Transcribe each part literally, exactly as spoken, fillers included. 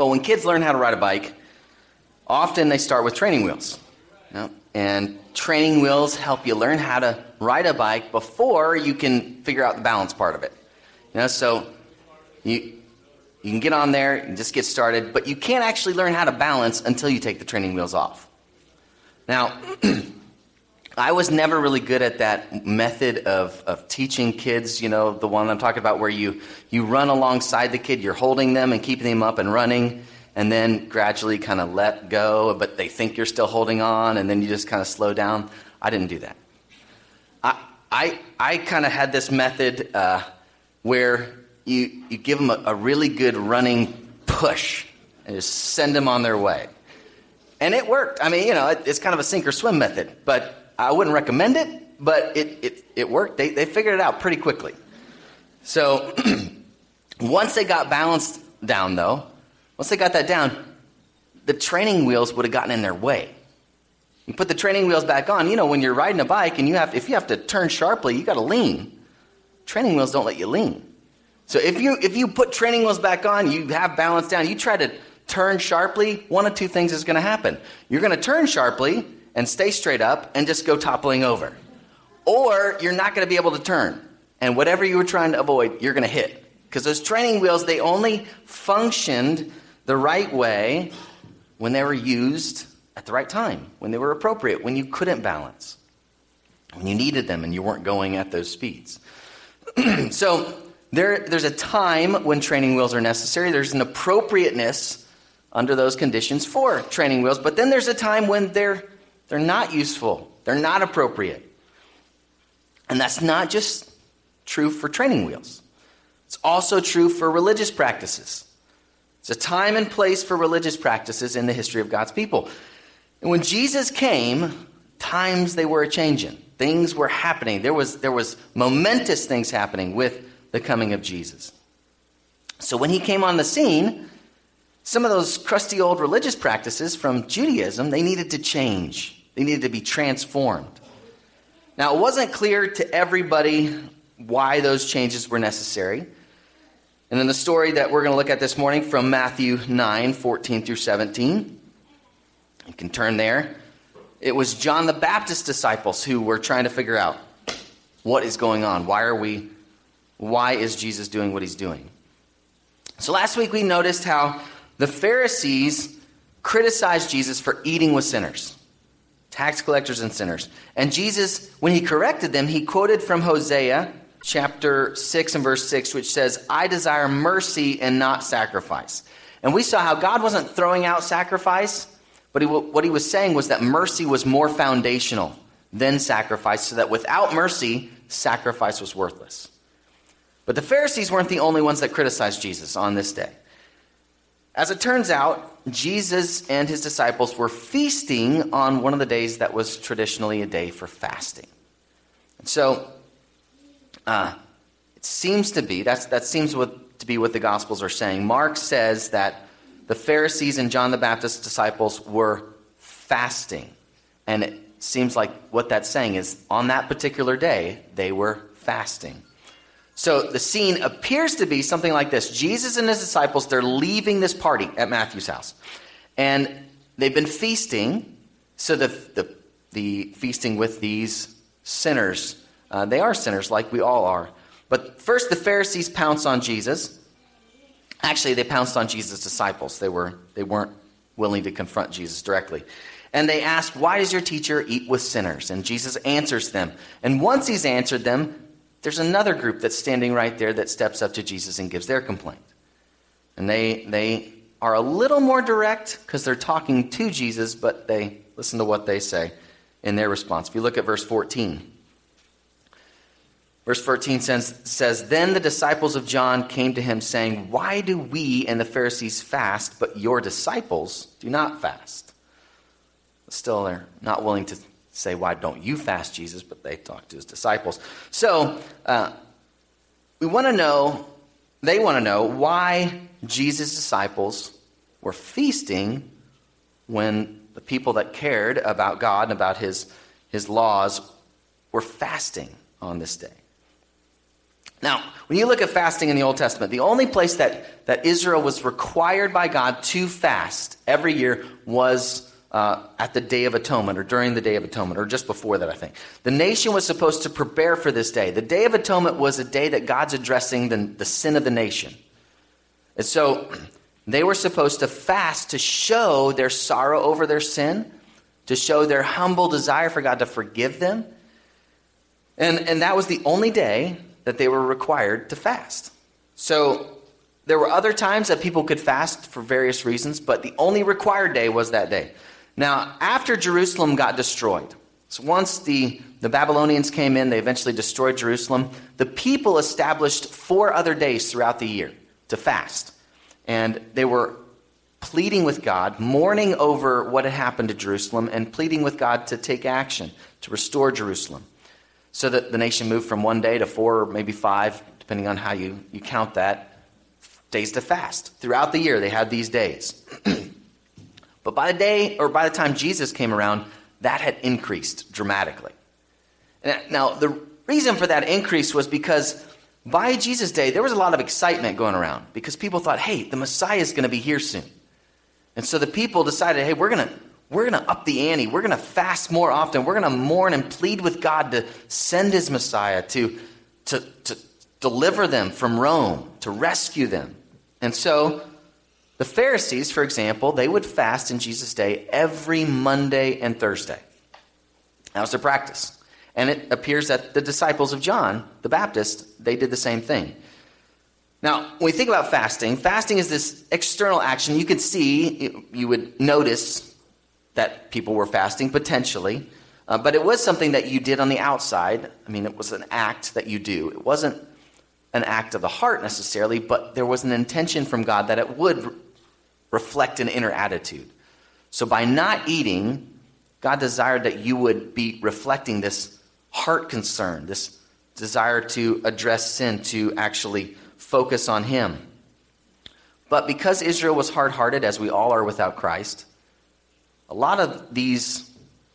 Well, when kids learn how to ride a bike, often they start with training wheels. You know? And training wheels help you learn how to ride a bike before you can figure out the balance part of it. You know, so you you can get on there and just get started, but you can't actually learn how to balance until you take the training wheels off. Now, I was never really good at that method of, of teaching kids, you know, the one I'm talking about where you, you run alongside the kid, you're holding them and keeping them up and running, and then gradually kind of let go, but they think you're still holding on, and then you just kind of slow down. I didn't do that. I I, I kind of had this method uh, where you, you give them a, a really good running push and just send them on their way. And it worked. I mean, you know, it, it's kind of a sink or swim method, but I wouldn't recommend it, but it, it, it worked. They, they figured it out pretty quickly. So once they got balanced down, though, once they got that down, the training wheels would have gotten in their way. You put the training wheels back on. You know, when you're riding a bike and you have, if you have to turn sharply, you got to lean. Training wheels don't let you lean. So if you if you put training wheels back on, you have balance down, you try to turn sharply, one of two things is going to happen. You're going to turn sharply and stay straight up and just go toppling over. Or you're not going to be able to turn. And whatever you were trying to avoid, you're going to hit. Because those training wheels, they only functioned the right way when they were used at the right time, when they were appropriate, when you couldn't balance, when you needed them and you weren't going at those speeds. So there, there's a time when training wheels are necessary. There's an appropriateness under those conditions for training wheels. But then there's a time when they're they're not useful. They're not appropriate. And that's not just true for training wheels. It's also true for religious practices. It's a time and place for religious practices in the history of God's people. And when Jesus came, times they were a-changing. Things were happening. There was, there was momentous things happening with the coming of Jesus. So when he came on the scene, some of those crusty old religious practices from Judaism, they needed to change. They needed to be transformed. Now, it wasn't clear to everybody why those changes were necessary. And in the story that we're going to look at this morning from Matthew nine, fourteen through seventeen, you can turn there. It was John the Baptist's disciples who were trying to figure out what is going on. Why are we, why is Jesus doing what he's doing? So last week we noticed how the Pharisees criticized Jesus for eating with sinners, tax collectors and sinners. And Jesus, when he corrected them, he quoted from Hosea chapter six and verse six, which says, I desire mercy and not sacrifice. And we saw how God wasn't throwing out sacrifice, but he, what he was saying was that mercy was more foundational than sacrifice, so that without mercy, sacrifice was worthless. But the Pharisees weren't the only ones that criticized Jesus on this day. As it turns out, Jesus and his disciples were feasting on one of the days that was traditionally a day for fasting. And so, uh, it seems to be, that's, that seems what, to be what the Gospels are saying. Mark says that the Pharisees and John the Baptist's disciples were fasting. And it seems like what that's saying is on that particular day, they were fasting. So the scene appears to be something like this. Jesus and his disciples, they're leaving this party at Matthew's house. And they've been feasting. So the, the, the feasting with these sinners, uh, they are sinners like we all are. But first the Pharisees pounce on Jesus. Actually, they pounced on Jesus' disciples. They, were, they weren't willing to confront Jesus directly. And they asked, why does your teacher eat with sinners? And Jesus answers them. And once he's answered them, there's another group that's standing right there that steps up to Jesus and gives their complaint. And they they are a little more direct because they're talking to Jesus, but they listen to what they say in their response. If you look at verse fourteen. Verse fourteen says, says, Then the disciples of John came to him saying, why do we and the Pharisees fast, but your disciples do not fast? Still, they're not willing to say, why don't you fast, Jesus? But they talk to his disciples. So, uh, we want to know, they want to know why Jesus' disciples were feasting when the people that cared about God and about his, his laws were fasting on this day. Now, when you look at fasting in the Old Testament, the only place that, that Israel was required by God to fast every year was uh, at the Day of Atonement, or during the Day of Atonement, or just before that, I think. The nation was supposed to prepare for this day. The Day of Atonement was a day that God's addressing the, the sin of the nation. And so they were supposed to fast to show their sorrow over their sin, to show their humble desire for God to forgive them. And, and that was the only day that they were required to fast. So there were other times that people could fast for various reasons, but the only required day was that day. Now, after Jerusalem got destroyed, so once the, the Babylonians came in, they eventually destroyed Jerusalem, the people established four other days throughout the year to fast. And they were pleading with God, mourning over what had happened to Jerusalem, and pleading with God to take action, to restore Jerusalem. So that the nation moved from one day to four or maybe five, depending on how you, you count that, days to fast. Throughout the year, they had these days. But by the day, or by the time Jesus came around, that had increased dramatically. Now, the reason for that increase was because by Jesus' day, there was a lot of excitement going around because people thought, hey, the Messiah is going to be here soon. And so the people decided, hey, we're going to we're going to up the ante. We're going to fast more often. We're going to mourn and plead with God to send his Messiah to, to, to deliver them from Rome, to rescue them. And so the Pharisees, for example, they would fast in Jesus' day every Monday and Thursday. That was their practice. And it appears that the disciples of John the Baptist, they did the same thing. Now, when we think about fasting, fasting is this external action. You could see, you would notice that people were fasting, potentially. Uh, but it was something that you did on the outside. I mean, it was an act that you do. It wasn't an act of the heart necessarily, but there was an intention from God that it would re- reflect an inner attitude. So by not eating, God desired that you would be reflecting this heart concern, this desire to address sin, to actually focus on him. But because Israel was hard-hearted, as we all are without Christ, a lot of these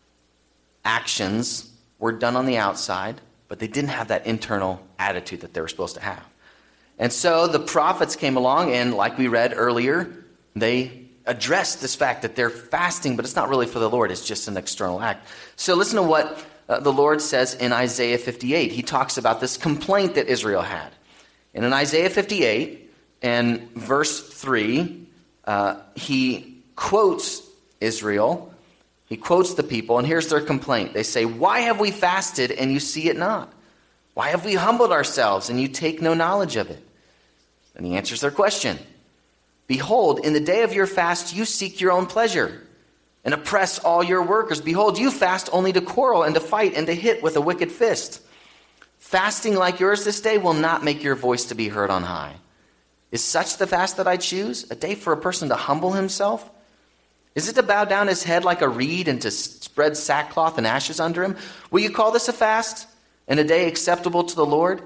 actions were done on the outside, but they didn't have that internal attitude that they were supposed to have. And so the prophets came along, and like we read earlier, they addressed this fact that they're fasting, but it's not really for the Lord. It's just an external act. So listen to what uh, the Lord says in Isaiah fifty-eight. He talks about this complaint that Israel had. And in Isaiah fifty-eight, and verse three, uh, he quotes Israel. He quotes the people, and here's their complaint. They say, "Why have we fasted and you see it not? Why have we humbled ourselves and you take no knowledge of it?" And he answers their question. "Behold, in the day of your fast you seek your own pleasure and oppress all your workers. Behold, you fast only to quarrel and to fight and to hit with a wicked fist. Fasting like yours this day will not make your voice to be heard on high. Is such the fast that I choose? A day for a person to humble himself? Is it to bow down his head like a reed and to spread sackcloth and ashes under him? Will you call this a fast and a day acceptable to the Lord?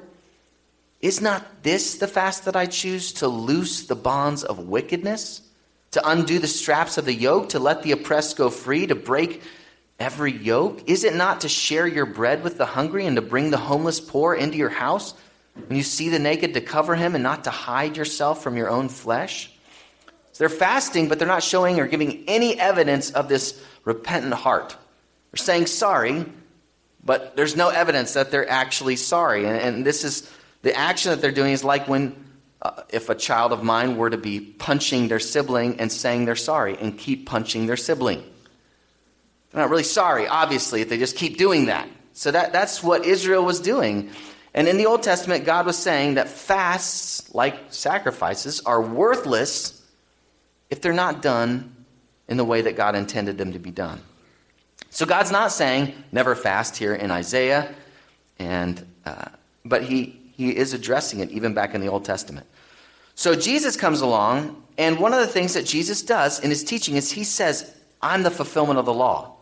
Is not this the fast that I choose, to loose the bonds of wickedness, to undo the straps of the yoke, to let the oppressed go free, to break every yoke? Is it not to share your bread with the hungry and to bring the homeless poor into your house? When you see the naked, to cover him and not to hide yourself from your own flesh?" They're fasting, but they're not showing or giving any evidence of this repentant heart. They're saying sorry, but there's no evidence that they're actually sorry. And, and this is the action that they're doing is like when, uh, if a child of mine were to be punching their sibling and saying they're sorry and keep punching their sibling. They're not really sorry, obviously, if they just keep doing that. So that, that's what Israel was doing. And in the Old Testament, God was saying that fasts, like sacrifices, are worthless if they're not done in the way that God intended them to be done. So God's not saying never fast here in Isaiah, and uh, but he, he is addressing it even back in the Old Testament. So Jesus comes along, and one of the things that Jesus does in his teaching is he says, "I'm the fulfillment of the law."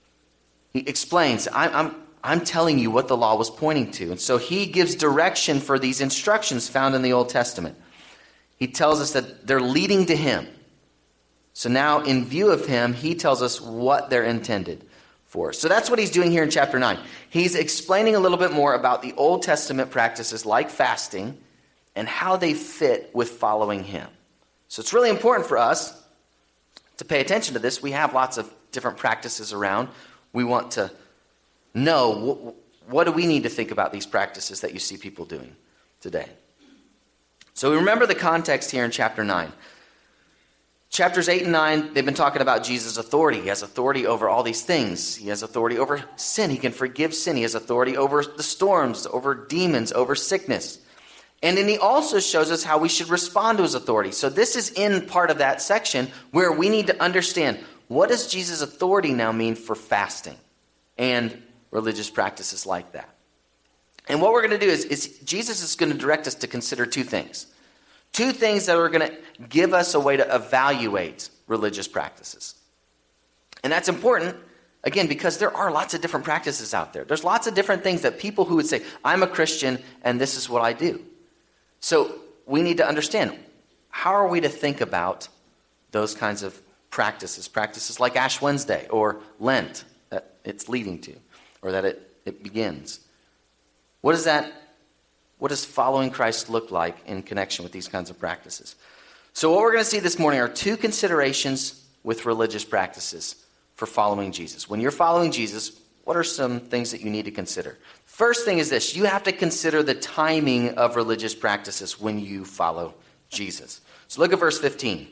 He explains, I'm, I'm, I'm telling you what the law was pointing to. And so he gives direction for these instructions found in the Old Testament. He tells us that they're leading to him. So now, in view of him, he tells us what they're intended. for us. So that's what he's doing here in chapter nine. He's explaining a little bit more about the Old Testament practices like fasting and how they fit with following him. So it's really important for us to pay attention to this. We have lots of different practices around. We want to know what, what do we need to think about these practices that you see people doing today. So we remember the context here in chapter nine. Chapters eight and nine, they've been talking about Jesus' authority. He has authority over all these things. He has authority over sin. He can forgive sin. He has authority over the storms, over demons, over sickness. And then he also shows us how we should respond to his authority. So this is in part of that section where we need to understand, what does Jesus' authority now mean for fasting and religious practices like that? And what we're going to do is, is Jesus is going to direct us to consider two things. Two things that are going to give us a way to evaluate religious practices. And that's important, again, because there are lots of different practices out there. There's lots of different things that people who would say, I'm a Christian and this is what I do. So we need to understand, how are we to think about those kinds of practices? Practices like Ash Wednesday or Lent that it's leading to, or that it, it begins. What does that, what does following Christ look like in connection with these kinds of practices? So what we're going to see this morning are two considerations with religious practices for following Jesus. When you're following Jesus, what are some things that you need to consider? First thing is this: you have to consider the timing of religious practices when you follow Jesus. So look at verse fifteen.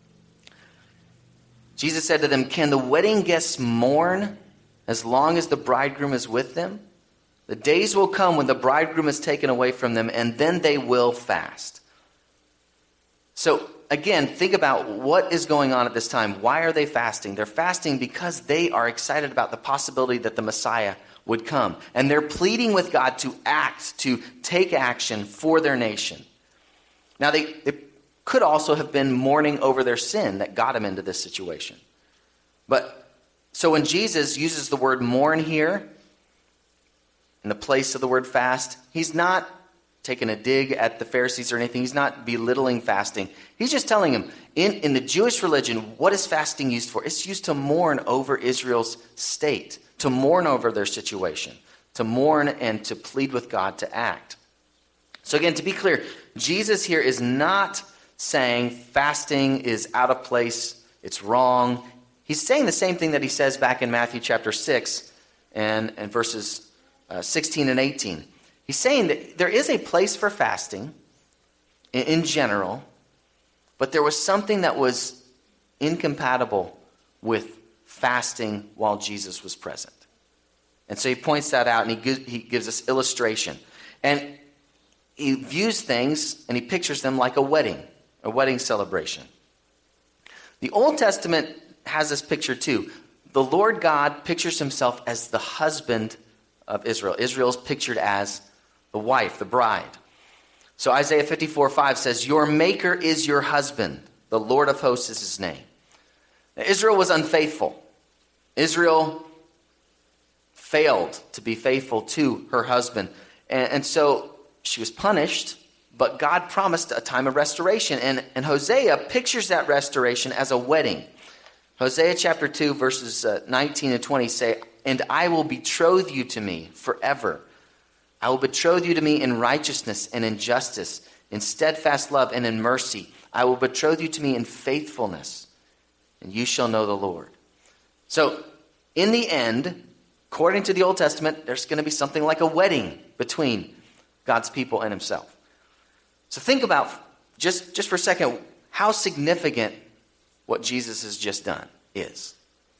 Jesus said to them, "Can the wedding guests mourn as long as the bridegroom is with them? The days will come when the bridegroom is taken away from them, and then they will fast." So again, think about what is going on at this time. Why are they fasting? They're fasting because they are excited about the possibility that the Messiah would come. And they're pleading with God to act, to take action for their nation. Now, they, they could also have been mourning over their sin that got them into this situation. But so when Jesus uses the word mourn here, in the place of the word fast, he's not taking a dig at the Pharisees or anything. He's not belittling fasting. He's just telling them, in, in the Jewish religion, what is fasting used for? It's used to mourn over Israel's state, to mourn over their situation, to mourn and to plead with God to act. So again, to be clear, Jesus here is not saying fasting is out of place, it's wrong. He's saying the same thing that he says back in Matthew chapter six and, and verses uh, sixteen and eighteen. He's saying that there is a place for fasting in, in general, but there was something that was incompatible with fasting while Jesus was present. And so he points that out, and he gives, he gives us illustration. And he views things and he pictures them like a wedding, a wedding celebration. The Old Testament has this picture too. The Lord God pictures himself as the husband of Israel. Israel's pictured as the wife, the bride. So Isaiah fifty-four five says, "Your maker is your husband. The Lord of hosts is his name." Now, Israel was unfaithful. Israel failed to be faithful to her husband. And, and so she was punished, but God promised a time of restoration. And, and Hosea pictures that restoration as a wedding. Hosea chapter two, verses uh, nineteen and twenty say, "And I will betroth you to me forever. I will betroth you to me in righteousness and in justice, in steadfast love and in mercy. I will betroth you to me in faithfulness, and you shall know the Lord." So, in the end, according to the Old Testament, there's going to be something like a wedding between God's people and himself. So think about, just, just for a second, how significant what Jesus has just done is.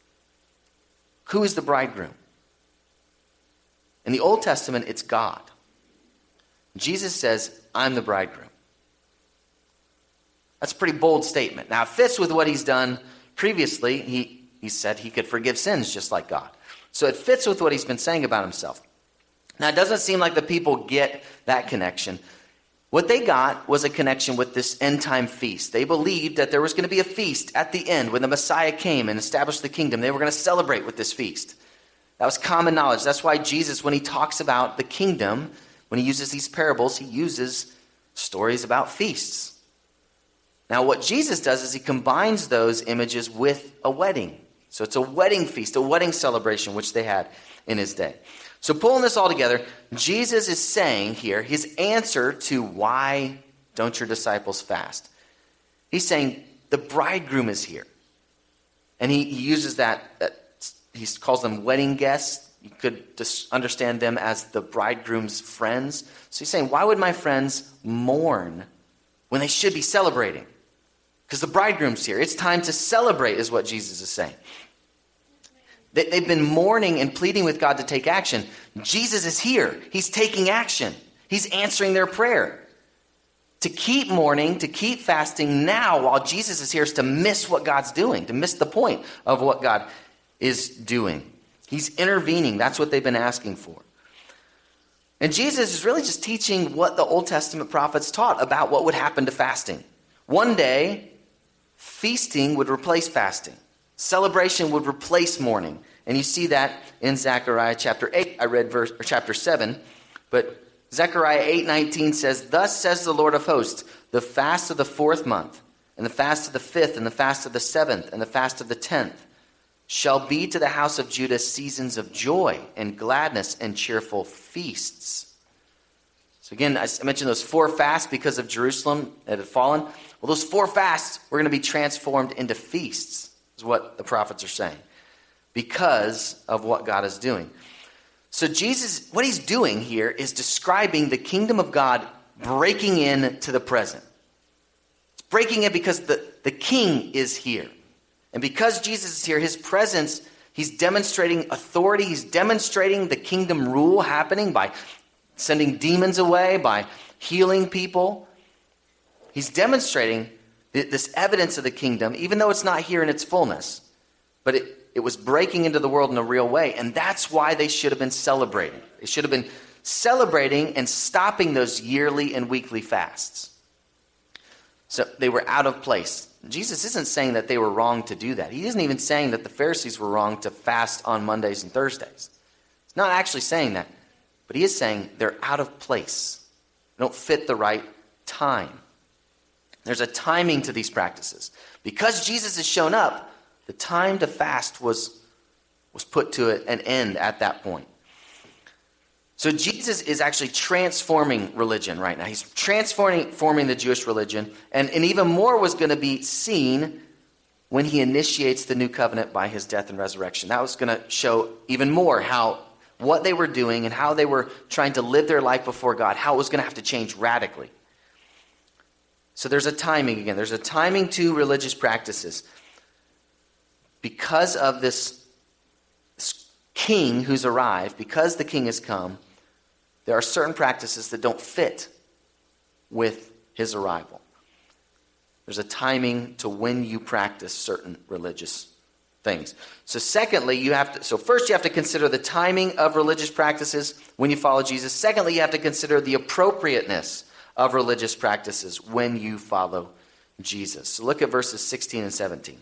Who is the bridegroom? In the Old Testament, it's God. Jesus says, "I'm the bridegroom." That's a pretty bold statement. Now, it fits with what he's done previously. He, he said he could forgive sins just like God. So it fits with what he's been saying about himself. Now, it doesn't seem like the people get that connection. What they got was a connection with this end-time feast. They believed that there was going to be a feast at the end when the Messiah came and established the kingdom. They were going to celebrate with this feast. That was common knowledge. That's why Jesus, when he talks about the kingdom, when he uses these parables, he uses stories about feasts. Now, what Jesus does is he combines those images with a wedding So it's a wedding feast, a wedding celebration, which they had in his day. So pulling this all together, Jesus is saying here his answer to why don't your disciples fast. He's saying the bridegroom is here. And he, he uses that, that, he calls them wedding guests. You could just understand them as the bridegroom's friends. So he's saying, why would my friends mourn when they should be celebrating? Because the bridegroom's here. It's time to celebrate is what Jesus is saying. They, they've been mourning and pleading with God to take action. Jesus is here. He's taking action. He's answering their prayer. To keep mourning, to keep fasting now while Jesus is here is to miss what God's doing, to miss the point of what God is doing. He's intervening. That's what they've been asking for. And Jesus is really just teaching what the Old Testament prophets taught about what would happen to fasting. One day, feasting would replace fasting. Celebration would replace mourning. And you see that in Zechariah chapter eight. I read verse or chapter seven, but Zechariah eight nineteen says, "Thus says the Lord of hosts, the fast of the fourth month, and the fast of the fifth, and the fast of the seventh, and the fast of the tenth, shall be to the house of Judah seasons of joy and gladness and cheerful feasts." So again, I mentioned those four fasts because of Jerusalem that had fallen. Well, those four fasts were going to be transformed into feasts, is what the prophets are saying, because of what God is doing. So Jesus, what he's doing here is describing the kingdom of God breaking into the present. It's breaking in because the, the king is here. And because Jesus is here, his presence, he's demonstrating authority. He's demonstrating the kingdom rule happening by sending demons away, by healing people. He's demonstrating this evidence of the kingdom, even though it's not here in its fullness. But it, it was breaking into the world in a real way. And that's why they should have been celebrating. They should have been celebrating and stopping those yearly and weekly fasts. So they were out of place. Jesus isn't saying that they were wrong to do that. He isn't even saying that the Pharisees were wrong to fast on Mondays and Thursdays. He's not actually saying that. But he is saying they're out of place. They don't fit the right time. There's a timing to these practices. Because Jesus has shown up, the time to fast was, was put to an end at that point. So Jesus is actually transforming religion right now. He's transforming forming the Jewish religion. And, and even more was going to be seen when he initiates the new covenant by his death and resurrection. That was going to show even more how what they were doing and how they were trying to live their life before God, how it was going to have to change radically. So there's a timing again. There's a timing to religious practices. Because of this king who's arrived, because the king has come, there are certain practices that don't fit with his arrival. There's a timing to when you practice certain religious things. So secondly, you have to, so first you have to consider the timing of religious practices when you follow Jesus. Secondly, you have to consider the appropriateness of religious practices when you follow Jesus. So look at verses sixteen and seventeen.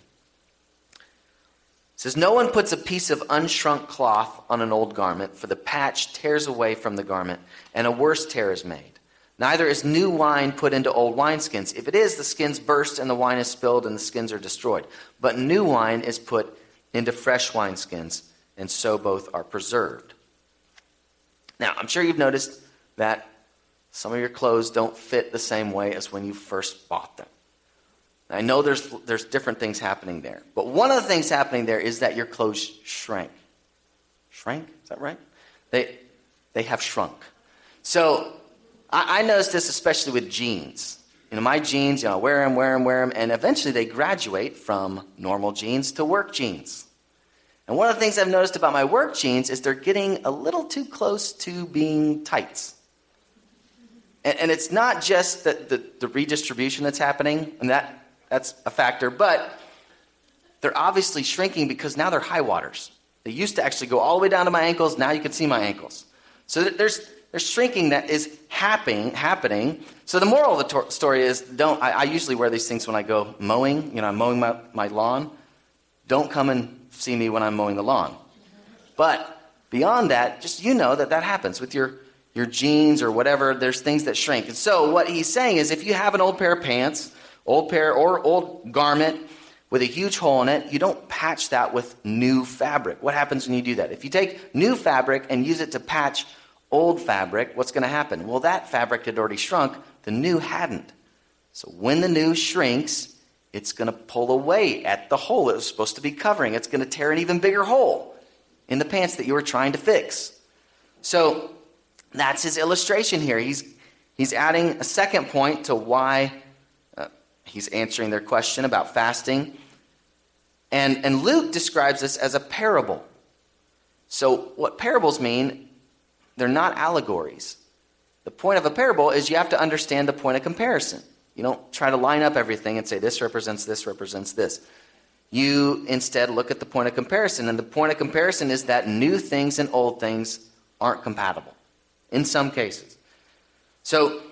It says, "No one puts a piece of unshrunk cloth on an old garment, for the patch tears away from the garment, and a worse tear is made. Neither is new wine put into old wineskins. If it is, the skins burst, and the wine is spilled, and the skins are destroyed. But new wine is put into fresh wineskins, and so both are preserved." Now, I'm sure you've noticed that some of your clothes don't fit the same way as when you first bought them. I know there's there's different things happening there. But one of the things happening there is that your clothes shrank. Shrank? Is that right? They they have shrunk. So I, I noticed this especially with jeans. You know, my jeans, you know, I wear them, wear them, wear them, and eventually they graduate from normal jeans to work jeans. And one of the things I've noticed about my work jeans is they're getting a little too close to being tights. And, and it's not just the, the, the redistribution that's happening, and that that's a factor, but they're obviously shrinking because now they're high waters. They used to actually go all the way down to my ankles. Now you can see my ankles. So there's there's shrinking that is happening. happening. So the moral of the to- story is, don't. I, I usually wear these things when I go mowing. You know, I'm mowing my, my lawn. Don't come and see me when I'm mowing the lawn. But beyond that, just you know that that happens with your, your jeans or whatever. There's things that shrink. And so what he's saying is if you have an old pair of pants, old pair or old garment, with a huge hole in it, you don't patch that with new fabric. What happens when you do that? If you take new fabric and use it to patch old fabric, what's going to happen? Well, that fabric had already shrunk. The new hadn't. So when the new shrinks, it's going to pull away at the hole it was supposed to be covering. It's going to tear an even bigger hole in the pants that you were trying to fix. So that's his illustration here. He's, he's adding a second point to why uh, he's answering their question about fasting. And, and Luke describes this as a parable. So what parables mean, they're not allegories. The point of a parable is you have to understand the point of comparison. You don't try to line up everything and say this represents this, represents this. You instead look at the point of comparison. And the point of comparison is that new things and old things aren't compatible in some cases. So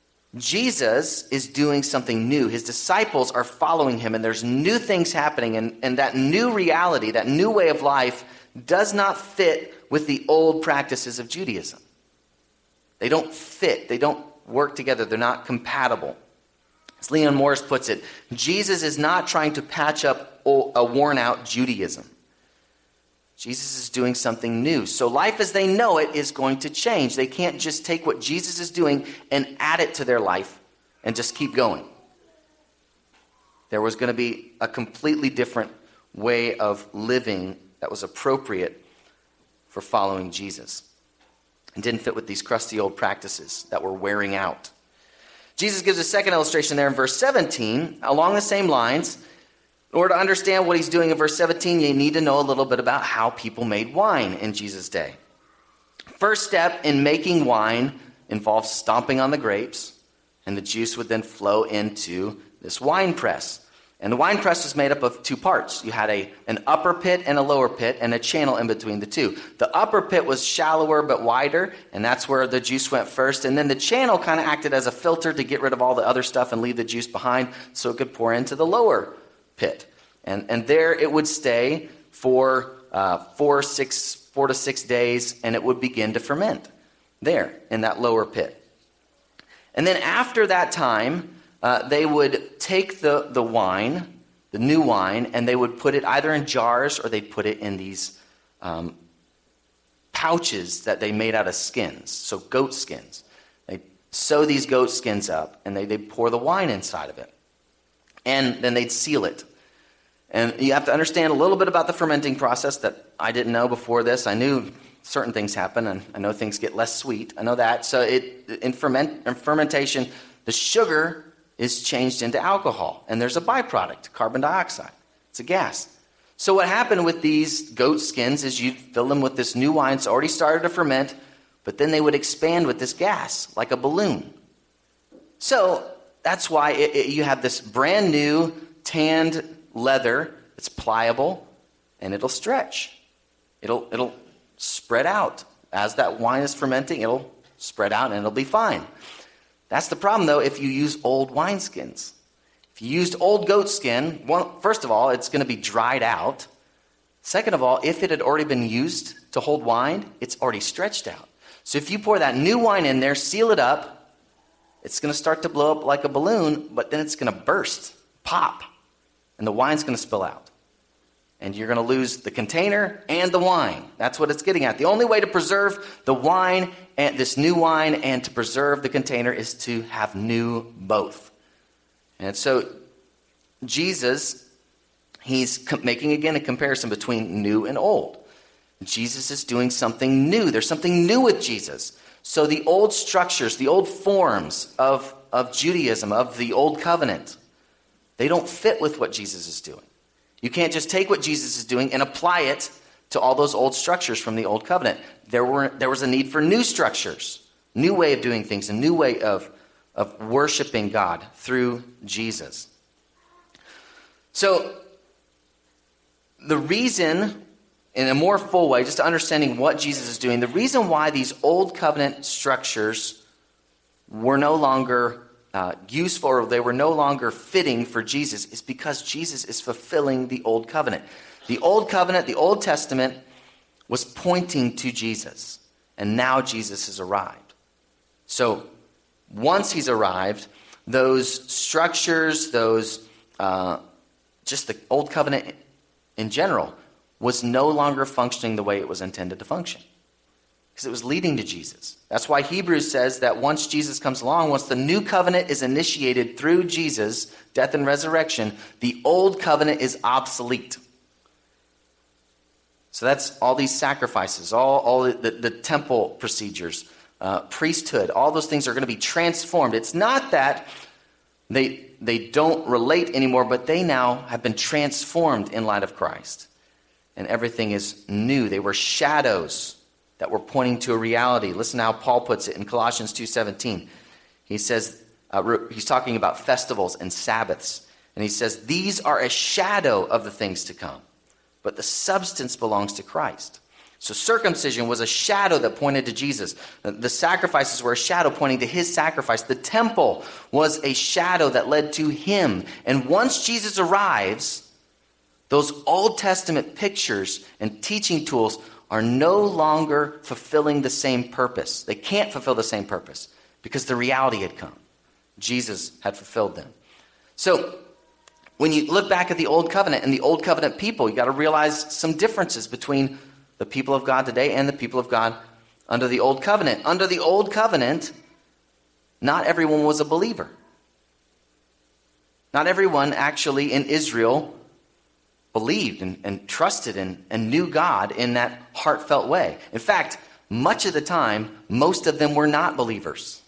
Jesus is doing something new. His disciples are following him, and there's new things happening. And, and that new reality, that new way of life, does not fit with the old practices of Judaism. They don't fit. They don't work together. They're not compatible. As Leon Morris puts it, Jesus is not trying to patch up a worn-out Judaism. Jesus is doing something new. So life as they know it is going to change. They can't just take what Jesus is doing and add it to their life and just keep going. There was going to be a completely different way of living that was appropriate for following Jesus. And didn't fit with these crusty old practices that were wearing out. Jesus gives a second illustration there in verse seventeen, along the same lines. In order to understand what he's doing in verse seventeen, you need to know a little bit about how people made wine in Jesus' day. First step in making wine involves stomping on the grapes, and the juice would then flow into this wine press. And the wine press was made up of two parts. You had a, an upper pit and a lower pit, and a channel in between the two. The upper pit was shallower but wider, and that's where the juice went first. And then the channel kind of acted as a filter to get rid of all the other stuff and leave the juice behind so it could pour into the lower pit. And, and there it would stay for uh, four, six, four to six days, and it would begin to ferment there in that lower pit. And then after that time, Uh, they would take the, the wine, the new wine, and they would put it either in jars or they'd put it in these um, pouches that they made out of skins, so goat skins. They sew these goat skins up, and they, they'd pour the wine inside of it. And then they'd seal it. And you have to understand a little bit about the fermenting process that I didn't know before this. I knew certain things happen, and I know things get less sweet. I know that. So it in, ferment, in fermentation, the sugar is changed into alcohol, and there's a byproduct, carbon dioxide. It's a gas. So what happened with these goat skins is you'd fill them with this new wine. It's already started to ferment, but then they would expand with this gas, like a balloon. So that's why it, it, you have this brand new tanned leather. It's pliable, and it'll stretch. It'll, it'll spread out. As that wine is fermenting, it'll spread out, and it'll be fine. That's the problem, though, if you use old wineskins. If you used old goat skin, one, first of all, it's going to be dried out. Second of all, if it had already been used to hold wine, it's already stretched out. So if you pour that new wine in there, seal it up, it's going to start to blow up like a balloon, but then it's going to burst, pop, and the wine's going to spill out. And you're going to lose the container and the wine. That's what it's getting at. The only way to preserve the wine, and this new wine, and to preserve the container is to have new both. And so Jesus, he's making again a comparison between new and old. Jesus is doing something new. There's something new with Jesus. So the old structures, the old forms of, of Judaism, of the old covenant, they don't fit with what Jesus is doing. You can't just take what Jesus is doing and apply it to all those old structures from the old covenant. There were there was a need for new structures, new way of doing things, a new way of, of worshiping God through Jesus. So the reason, in a more full way, just understanding what Jesus is doing, the reason why these old covenant structures were no longer Uh, useful, or they were no longer fitting for Jesus, is because Jesus is fulfilling the old covenant. The old covenant, the Old Testament, was pointing to Jesus, and now Jesus has arrived. So once he's arrived, those structures, those uh, just the old covenant in general, was no longer functioning the way it was intended to function. Because it was leading to Jesus. That's why Hebrews says that once Jesus comes along, once the new covenant is initiated through Jesus' death and resurrection, the old covenant is obsolete. So that's all these sacrifices, all, all the, the temple procedures, uh, priesthood, all those things are going to be transformed. It's not that they, they don't relate anymore, but they now have been transformed in light of Christ. And everything is new. They were shadows that were pointing to a reality. Listen to how Paul puts it in Colossians two seventeen. He says, uh, he's talking about festivals and Sabbaths. And he says, these are a shadow of the things to come, but the substance belongs to Christ. So circumcision was a shadow that pointed to Jesus. The sacrifices were a shadow pointing to his sacrifice. The temple was a shadow that led to him. And once Jesus arrives, those Old Testament pictures and teaching tools are no longer fulfilling the same purpose. They can't fulfill the same purpose because the reality had come. Jesus had fulfilled them. So when you look back at the Old Covenant and the Old Covenant people, you got to realize some differences between the people of God today and the people of God under the Old Covenant. Under the Old Covenant, not everyone was a believer. Not everyone actually in Israel believed and, and trusted and, and knew God in that heartfelt way. In fact, much of the time, most of them were not believers.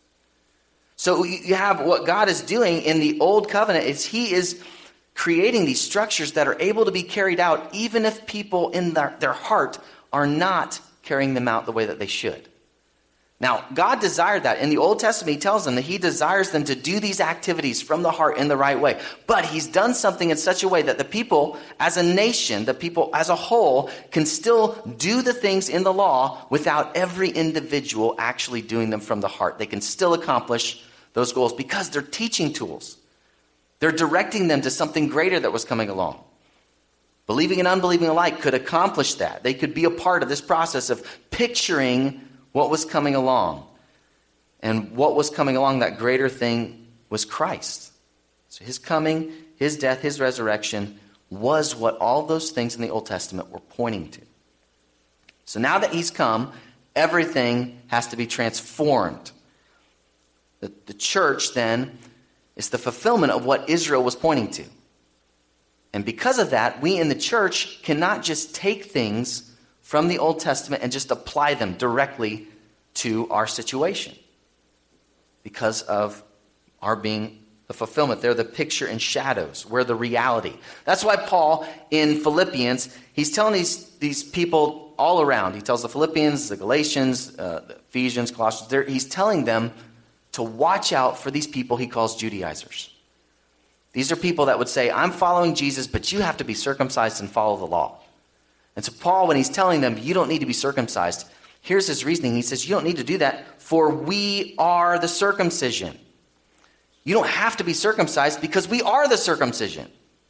So you have what God is doing in the Old Covenant is he is creating these structures that are able to be carried out even if people in their, their heart are not carrying them out the way that they should. Now, God desired that. In the Old Testament, he tells them that he desires them to do these activities from the heart in the right way. But he's done something in such a way that the people as a nation, the people as a whole, can still do the things in the law without every individual actually doing them from the heart. They can still accomplish those goals because they're teaching tools. They're directing them to something greater that was coming along. Believing and unbelieving alike could accomplish that. They could be a part of this process of picturing what was coming along. And what was coming along, that greater thing, was Christ. So his coming, his death, his resurrection was what all those things in the Old Testament were pointing to. So now that he's come, everything has to be transformed. The, the church, then, is the fulfillment of what Israel was pointing to. And because of that, we in the church cannot just take things from the Old Testament and just apply them directly to our situation because of our being the fulfillment. They're the picture and shadows. We're the reality. That's why Paul in Philippians, he's telling these, these people all around. He tells the Philippians, the Galatians, uh, the Ephesians, Colossians, he's telling them to watch out for these people he calls Judaizers. These are people that would say, I'm following Jesus, but you have to be circumcised and follow the law. And so Paul, when he's telling them, you don't need to be circumcised, here's his reasoning. He says, you don't need to do that, for we are the circumcision. You don't have to be circumcised because we are the circumcision.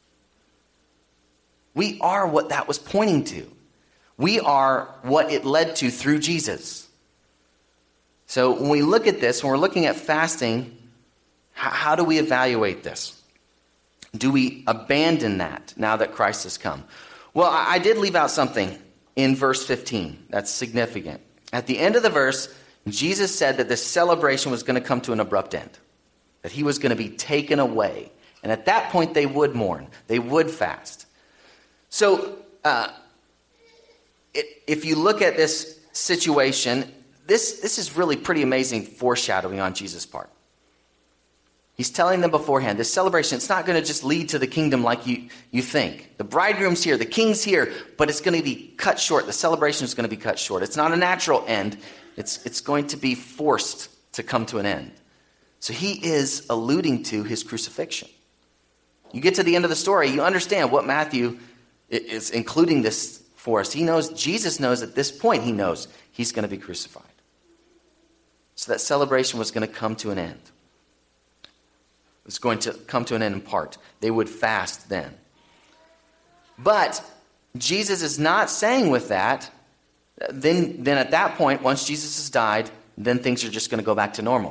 We are what that was pointing to. We are what it led to through Jesus. So when we look at this, when we're looking at fasting, how do we evaluate this? Do we abandon that now that Christ has come? Well, I did leave out something in verse fifteen that's significant. At the end of the verse, Jesus said that this celebration was going to come to an abrupt end, that he was going to be taken away. And at that point, they would mourn. They would fast. So uh, it, if you look at this situation, this, this is really pretty amazing foreshadowing on Jesus' part. He's telling them beforehand, this celebration, it's not going to just lead to the kingdom like you, you think. The bridegroom's here, the king's here, but it's going to be cut short. The celebration is going to be cut short. It's not a natural end. It's, it's going to be forced to come to an end. So he is alluding to his crucifixion. You get to the end of the story, you understand what Matthew is including this for us. He knows, Jesus knows at this point, he knows he's going to be crucified. So that celebration was going to come to an end. It was going to come to an end in part. They would fast then. But Jesus is not saying with that, then, then at that point, once Jesus has died, then things are just going to go back to normal.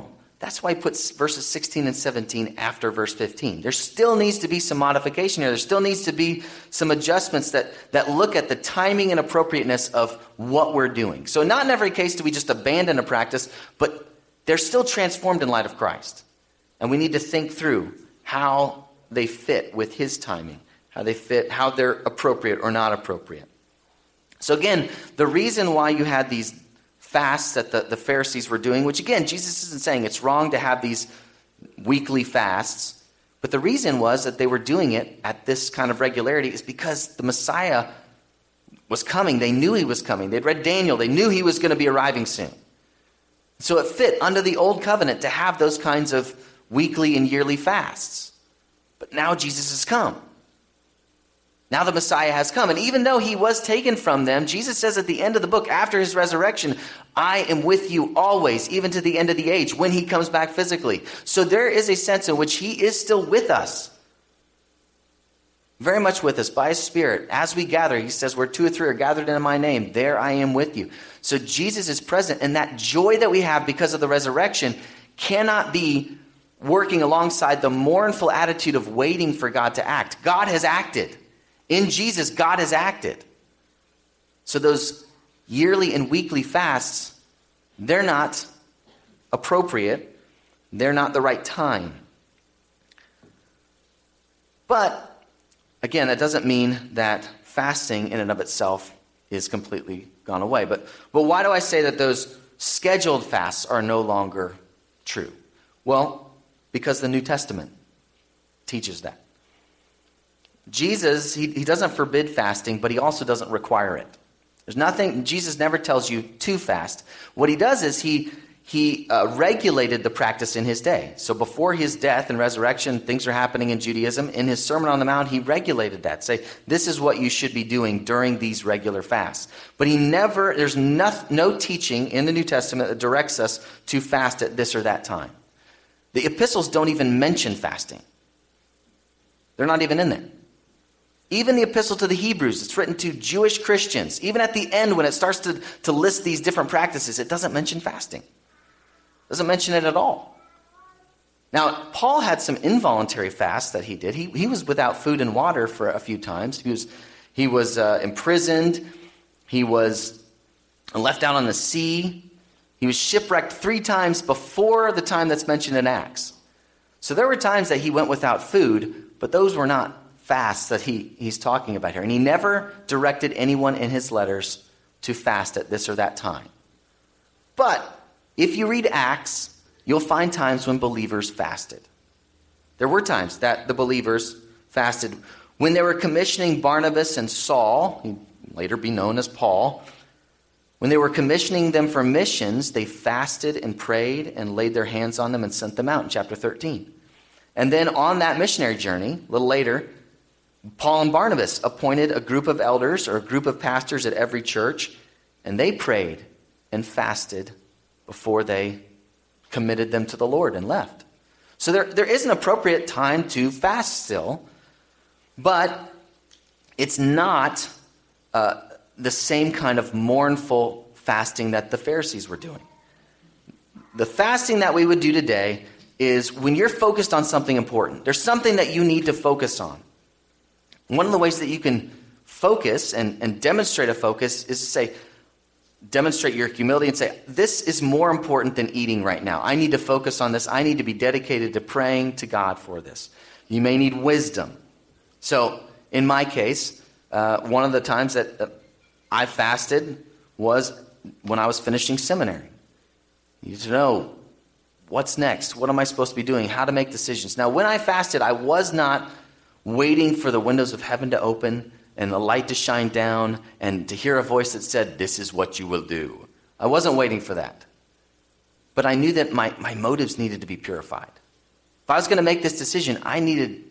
That's why he puts verses sixteen and seventeen after verse fifteen. There still needs to be some modification here. There still needs to be some adjustments that, that look at the timing and appropriateness of what we're doing. So not in every case do we just abandon a practice, but they're still transformed in light of Christ. And we need to think through how they fit with his timing, how they fit, how they're appropriate or not appropriate. So again, the reason why you had these fasts that the, the Pharisees were doing, which again, Jesus isn't saying it's wrong to have these weekly fasts, but the reason was that they were doing it at this kind of regularity is because the Messiah was coming. They knew he was coming. They'd read Daniel. They knew he was going to be arriving soon. So it fit under the old covenant to have those kinds of weekly and yearly fasts. But now Jesus has come. Now the Messiah has come. And even though he was taken from them, Jesus says at the end of the book, after his resurrection, I am with you always, even to the end of the age, when he comes back physically. So there is a sense in which he is still with us. Very much with us by his Spirit. As we gather, he says, where two or three are gathered in my name, there I am with you. So Jesus is present. And that joy that we have because of the resurrection cannot be working alongside the mournful attitude of waiting for God to act. God has acted. In Jesus, God has acted. So those yearly and weekly fasts, they're not appropriate. They're not the right time. But, again, that doesn't mean that fasting in and of itself is completely gone away. But, but why do I say that those scheduled fasts are no longer true? Well, because the New Testament teaches that. Jesus, he, he doesn't forbid fasting, but he also doesn't require it. There's nothing, Jesus never tells you to fast. What he does is he, he uh, regulated the practice in his day. So before his death and resurrection, things are happening in Judaism. In his Sermon on the Mount, he regulated that. Say, this is what you should be doing during these regular fasts. But he never, there's no, no teaching in the New Testament that directs us to fast at this or that time. The epistles don't even mention fasting. They're not even in there. Even the epistle to the Hebrews, it's written to Jewish Christians. Even at the end, when it starts to, to list these different practices, it doesn't mention fasting. It doesn't mention it at all. Now, Paul had some involuntary fasts that he did. He, he was without food and water for a few times. He was, he was uh, imprisoned. He was left out on the sea. He was shipwrecked three times before the time that's mentioned in Acts. So there were times that he went without food, but those were not fasts that he, he's talking about here. And he never directed anyone in his letters to fast at this or that time. But if you read Acts, you'll find times when believers fasted. There were times that the believers fasted. When they were commissioning Barnabas and Saul, he'd later be known as Paul, when they were commissioning them for missions, they fasted and prayed and laid their hands on them and sent them out in chapter thirteen. And then on that missionary journey, a little later, Paul and Barnabas appointed a group of elders or a group of pastors at every church, and they prayed and fasted before they committed them to the Lord and left. So there, there is an appropriate time to fast still, but it's not uh, the same kind of mournful fasting that the Pharisees were doing. The fasting that we would do today is when you're focused on something important. There's something that you need to focus on. One of the ways that you can focus and, and demonstrate a focus is to say, demonstrate your humility and say, this is more important than eating right now. I need to focus on this. I need to be dedicated to praying to God for this. You may need wisdom. So in my case, uh, one of the times that uh, I fasted was when I was finishing seminary. You need to know what's next. What am I supposed to be doing? How to make decisions. Now, when I fasted, I was not waiting for the windows of heaven to open and the light to shine down and to hear a voice that said, this is what you will do. I wasn't waiting for that. But I knew that my, my motives needed to be purified. If I was going to make this decision, I needed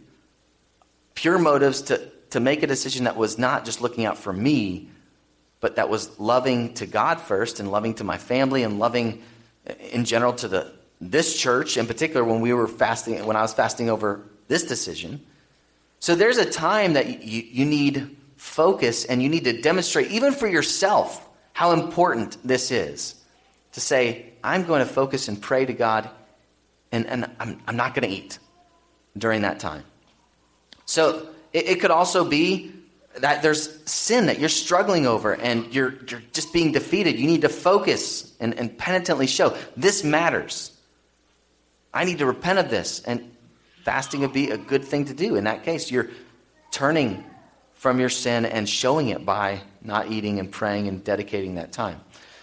pure motives to, to make a decision that was not just looking out for me, but that was loving to God first and loving to my family and loving in general to the this church, in particular when we were fasting, when I was fasting over this decision. So there's a time that you, you need focus and you need to demonstrate, even for yourself, how important this is. To say, I'm going to focus and pray to God and, and I'm, I'm not going to eat during that time. So it, it could also be that there's sin that you're struggling over and you're you're just being defeated. You need to focus and, and penitently show this matters. I need to repent of this. And fasting would be a good thing to do. In that case, you're turning from your sin and showing it by not eating and praying and dedicating that time.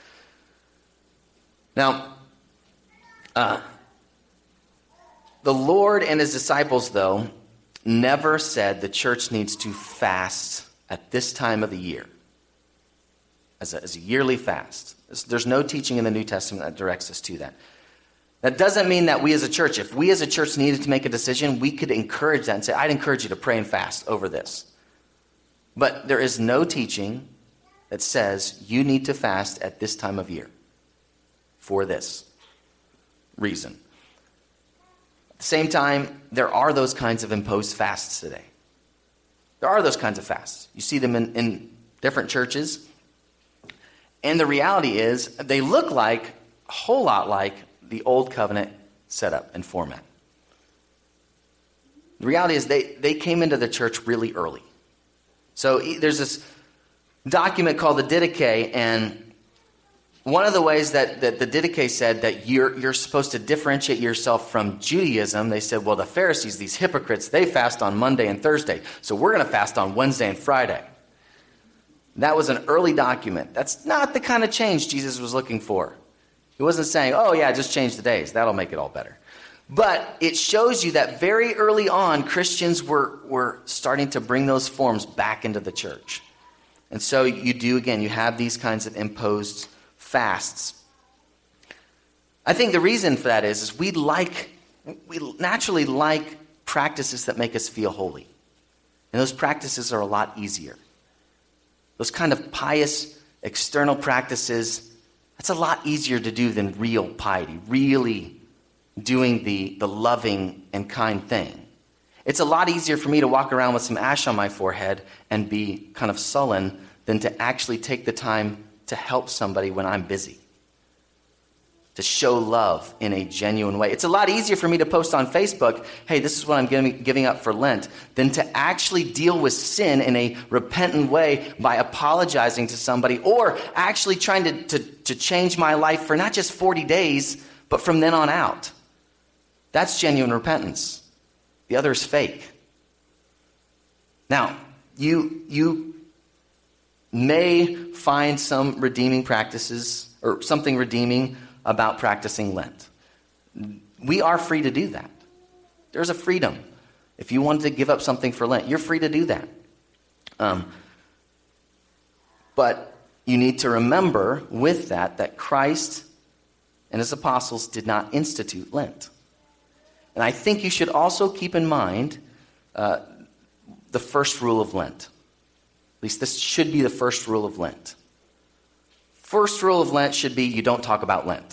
Now, uh, the Lord and his disciples, though, never said the church needs to fast at this time of the year as a, as a yearly fast. There's no teaching in the New Testament that directs us to that. That doesn't mean that we as a church, if we as a church needed to make a decision, we could encourage that and say, I'd encourage you to pray and fast over this. But there is no teaching that says you need to fast at this time of year for this reason. At the same time, there are those kinds of imposed fasts today. There are those kinds of fasts. You see them in, in different churches. And the reality is, they look like, a whole lot like, the old covenant setup and format. The reality is, they, they came into the church really early. So there's this document called the Didache, and one of the ways that, that the Didache said that you're, you're supposed to differentiate yourself from Judaism, they said, well, the Pharisees, these hypocrites, they fast on Monday and Thursday, so we're going to fast on Wednesday and Friday. That was an early document. That's not the kind of change Jesus was looking for. He wasn't saying, oh, yeah, just change the days. That'll make it all better. But it shows you that very early on, Christians were, were starting to bring those forms back into the church. And so you do, again, you have these kinds of imposed fasts. I think the reason for that is, is we like, we naturally like practices that make us feel holy. And those practices are a lot easier. Those kind of pious external practices, that's a lot easier to do than real piety, really doing the, the loving and kind thing. It's a lot easier for me to walk around with some ash on my forehead and be kind of sullen than to actually take the time to help somebody when I'm busy. To show love in a genuine way. It's a lot easier for me to post on Facebook, hey, this is what I'm giving, giving up for Lent, than to actually deal with sin in a repentant way by apologizing to somebody or actually trying to, to, to change my life for not just forty days, but from then on out. That's genuine repentance. The other is fake. Now, you, you may find some redeeming practices or something redeeming about practicing Lent. We are free to do that. There's a freedom. If you wanted to give up something for Lent, you're free to do that. Um, but you need to remember with that that Christ and his apostles did not institute Lent. And I think you should also keep in mind uh, the first rule of Lent. At least this should be the first rule of Lent. First rule of Lent should be you don't talk about Lent.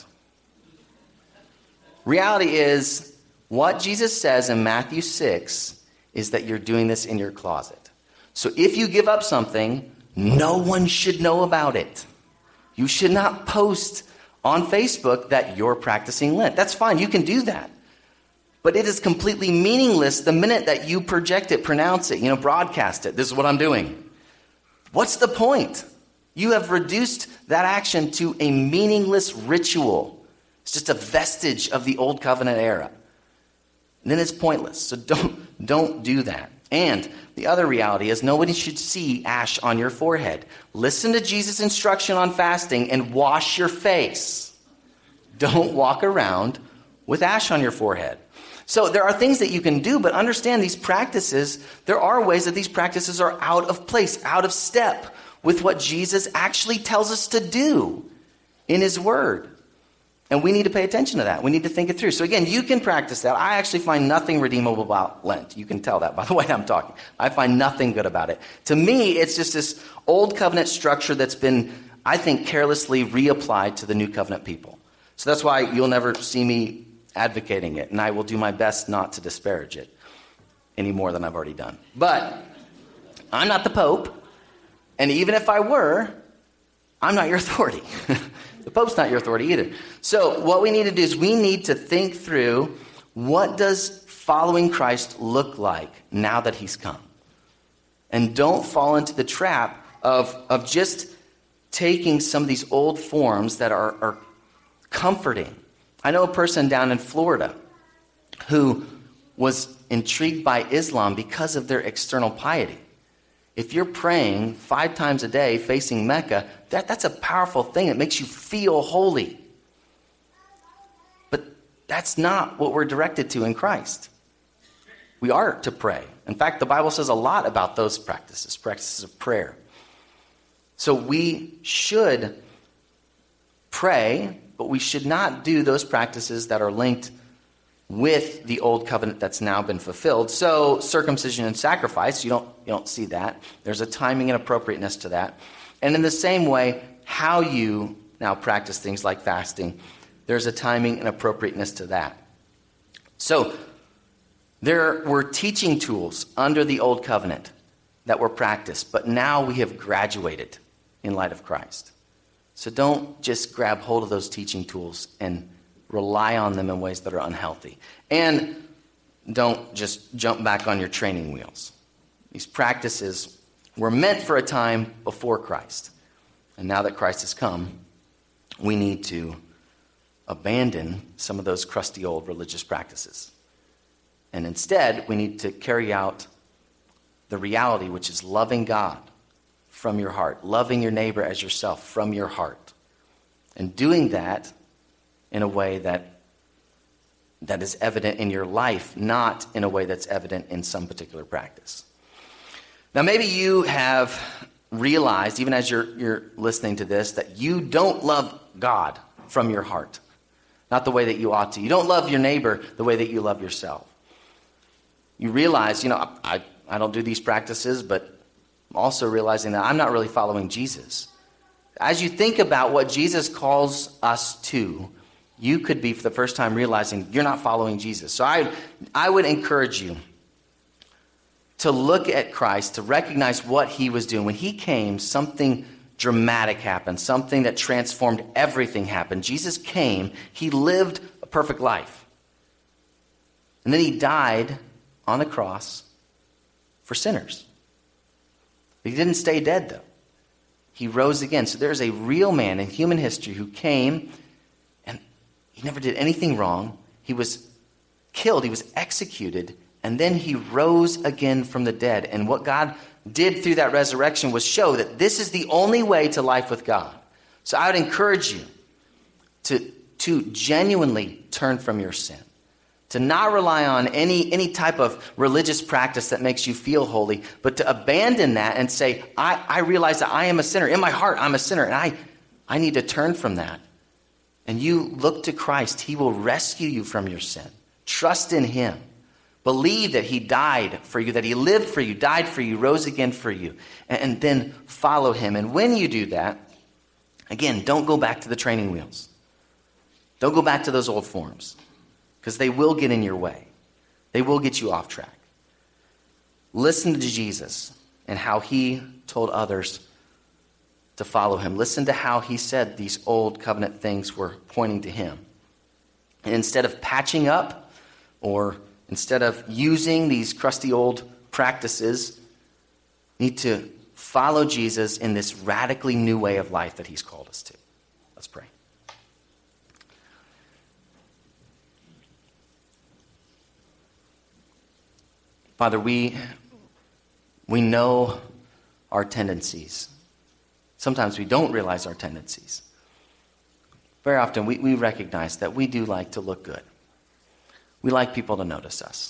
Reality is, what Jesus says in Matthew six is that you're doing this in your closet. So if you give up something, no one should know about it. You should not post on Facebook that you're practicing Lent. That's fine, you can do that. But it is completely meaningless the minute that you project it, pronounce it, you know, broadcast it. This is what I'm doing. What's the point? You have reduced that action to a meaningless ritual. It's just a vestige of the old covenant era. And then it's pointless. So don't, don't do that. And the other reality is nobody should see ash on your forehead. Listen to Jesus' instruction on fasting and wash your face. Don't walk around with ash on your forehead. So there are things that you can do, but understand these practices, there are ways that these practices are out of place, out of step with what Jesus actually tells us to do in his word. And we need to pay attention to that. We need to think it through. So again, you can practice that. I actually find nothing redeemable about Lent. You can tell that by the way I'm talking. I find nothing good about it. To me, it's just this old covenant structure that's been, I think, carelessly reapplied to the new covenant people. So that's why you'll never see me advocating it. And I will do my best not to disparage it any more than I've already done. But I'm not the Pope. And even if I were, I'm not your authority. The Pope's not your authority either. So what we need to do is we need to think through what does following Christ look like now that he's come? And don't fall into the trap of, of just taking some of these old forms that are, are comforting. I know a person down in Florida who was intrigued by Islam because of their external piety. If you're praying five times a day facing Mecca, that, that's a powerful thing. It makes you feel holy. But that's not what we're directed to in Christ. We are to pray. In fact, the Bible says a lot about those practices, practices of prayer. So we should pray, but we should not do those practices that are linked with the old covenant that's now been fulfilled. So circumcision and sacrifice, you don't, you don't see that. There's a timing and appropriateness to that. And in the same way, how you now practice things like fasting, there's a timing and appropriateness to that. So there were teaching tools under the old covenant that were practiced, but now we have graduated in light of Christ. So don't just grab hold of those teaching tools and rely on them in ways that are unhealthy. And don't just jump back on your training wheels. These practices were meant for a time before Christ. And now that Christ has come, we need to abandon some of those crusty old religious practices. And instead, we need to carry out the reality, which is loving God from your heart, loving your neighbor as yourself from your heart, and doing that in a way that that is evident in your life, not in a way that's evident in some particular practice. Now, maybe you have realized, even as you're, you're listening to this, that you don't love God from your heart, not the way that you ought to. You don't love your neighbor the way that you love yourself. You realize, you know, I, I don't do these practices, but I'm also realizing that I'm not really following Jesus. As you think about what Jesus calls us to, you could be, for the first time, realizing you're not following Jesus. So I, I would encourage you to look at Christ, to recognize what he was doing. When he came, something dramatic happened, something that transformed everything happened. Jesus came, he lived a perfect life. And then he died on the cross for sinners. He didn't stay dead, though. He rose again. So there's a real man in human history who came, and he never did anything wrong. He was killed. He was executed. And then he rose again from the dead. And what God did through that resurrection was show that this is the only way to life with God. So I would encourage you to, to genuinely turn from your sin, to not rely on any, any type of religious practice that makes you feel holy, but to abandon that and say, I, I realize that I am a sinner. In my heart, I'm a sinner, and I, I need to turn from that. And you look to Christ. He will rescue you from your sin. Trust in him. Believe that he died for you, that he lived for you, died for you, rose again for you, and, and then follow him. And when you do that, again, don't go back to the training wheels. Don't go back to those old forms, because they will get in your way. They will get you off track. Listen to Jesus and how he told others to follow him. Listen to how he said these old covenant things were pointing to him. And instead of patching up, or instead of using these crusty old practices, you need to follow Jesus in this radically new way of life that he's called us to. Let's pray. Father, we, we know our tendencies. Sometimes we don't realize our tendencies. Very often we, we recognize that we do like to look good. We like people to notice us.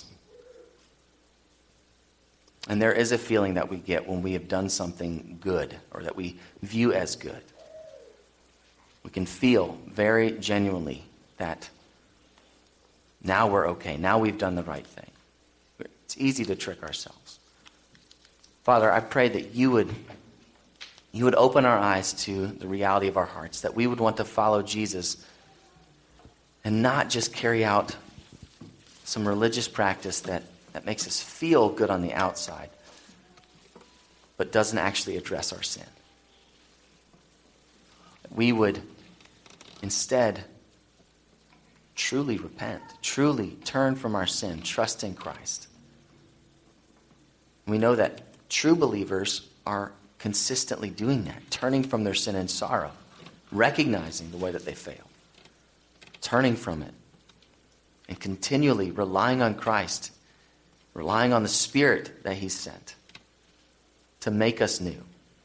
And there is a feeling that we get when we have done something good, or that we view as good. We can feel very genuinely that now we're okay. Now we've done the right thing. It's easy to trick ourselves. Father, I pray that you would, you would open our eyes to the reality of our hearts, that we would want to follow Jesus and not just carry out some religious practice that, that makes us feel good on the outside, but doesn't actually address our sin. We would instead truly repent, truly turn from our sin, trust in Christ. We know that true believers are consistently doing that, turning from their sin and sorrow, recognizing the way that they fail, turning from it, and continually relying on Christ, relying on the Spirit that He sent to make us new,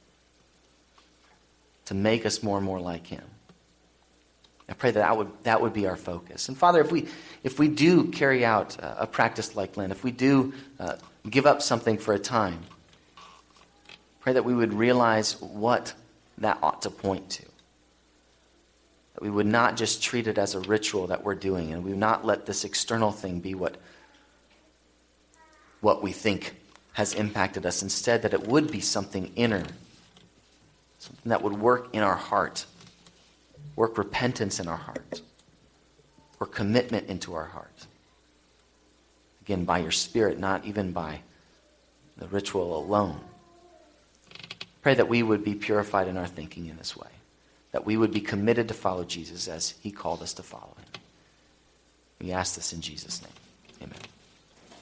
to make us more and more like Him. I pray that that would, that would be our focus. And Father, if we if we do carry out a practice like Lent, if we do uh, give up something for a time, pray that we would realize what that ought to point to. That we would not just treat it as a ritual that we're doing, and we would not let this external thing be what, what we think has impacted us. Instead, that it would be something inner, something that would work in our heart, work repentance in our heart, or commitment into our heart. Again, by your Spirit, not even by the ritual alone. Pray that we would be purified in our thinking in this way, that we would be committed to follow Jesus as He called us to follow Him. We ask this in Jesus' name.